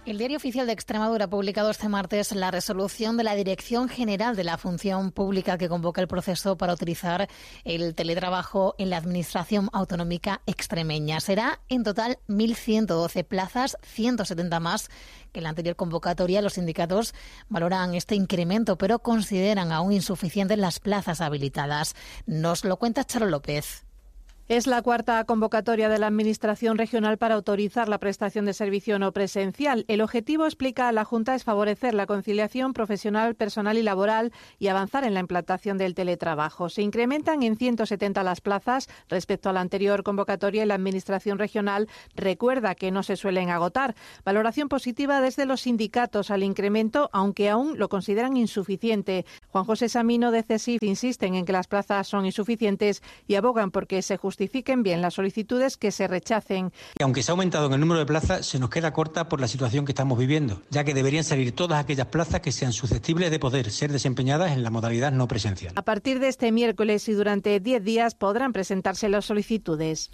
El Diario Oficial de Extremadura ha publicado este martes la resolución de la Dirección General de la Función Pública que convoca el proceso para utilizar el teletrabajo en la Administración Autonómica extremeña. Será en total 1.112 plazas, 170 más que en la anterior convocatoria. Los sindicatos valoran este incremento, pero consideran aún insuficientes las plazas habilitadas. Nos lo cuenta Charo López. Es la cuarta convocatoria de la Administración regional para autorizar la prestación de servicio no presencial. El objetivo, explica la Junta, es favorecer la conciliación profesional, personal y laboral y avanzar en la implantación del teletrabajo. Se incrementan en 170 las plazas respecto a la anterior convocatoria y la Administración regional recuerda que no se suelen agotar. Valoración positiva desde los sindicatos al incremento, aunque aún lo consideran insuficiente. Juan José Samino de CESIF insisten en que las plazas son insuficientes y abogan porque se justifiquen bien las solicitudes que se rechacen. Aunque se ha aumentado en el número de plazas, se nos queda corta por la situación que estamos viviendo, ya que deberían salir todas aquellas plazas que sean susceptibles de poder ser desempeñadas en la modalidad no presencial. A partir de este miércoles y durante 10 días podrán presentarse las solicitudes.